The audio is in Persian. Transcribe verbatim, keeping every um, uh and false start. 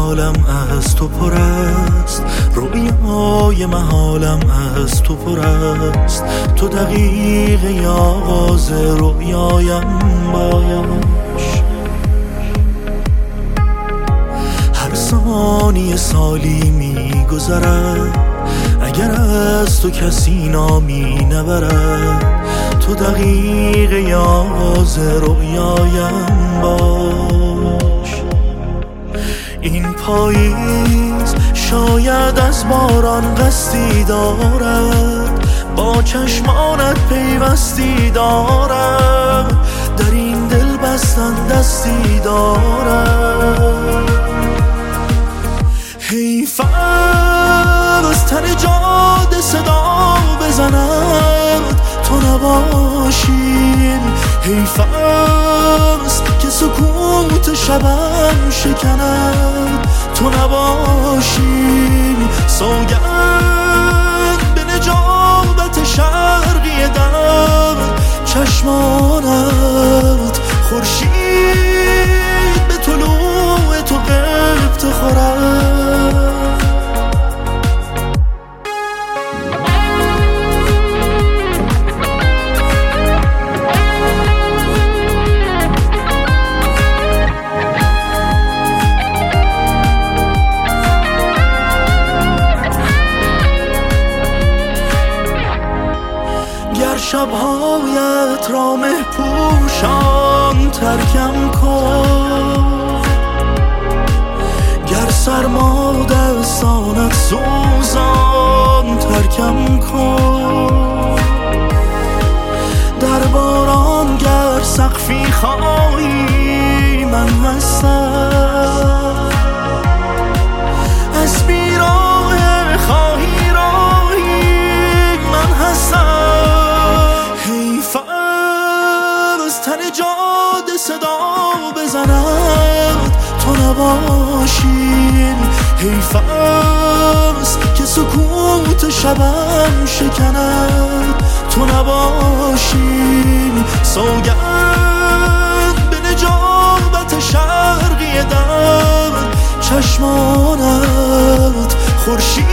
حالم از تو پر است، رویای محالم از تو پر است. تو دقیقه آغاز رویایم باش، هر ثانیه سالی می گذرد اگر از تو کسی نامی نبرد. تو دقیقه آغاز رویایم باش. این پاییز شاید از باران قصدی دارد، با چشمانت پیوستی دارد، در این دل بستن دستی دارد. حیف از تن جاده صدا بزند تو نباشی، حیف است که سکوت شبم شکند تو نباشی. سوگند به نجابت شرقی دم چشمانت، خورشید به طلوع تو قبط خورد. شبهایت را مه پوشان ترکم کن، گر سرما دستانت سوزان ترکم کن. در باران گر سقفی خواهی من هستم، از بیراه خواهی راهی من هستم. تن جاده صدا بزند تو نباشی، حیف است که سکوت شبم شکند تو نباشی. سوگند به نجابت شرقی دم چشمانت، خورشید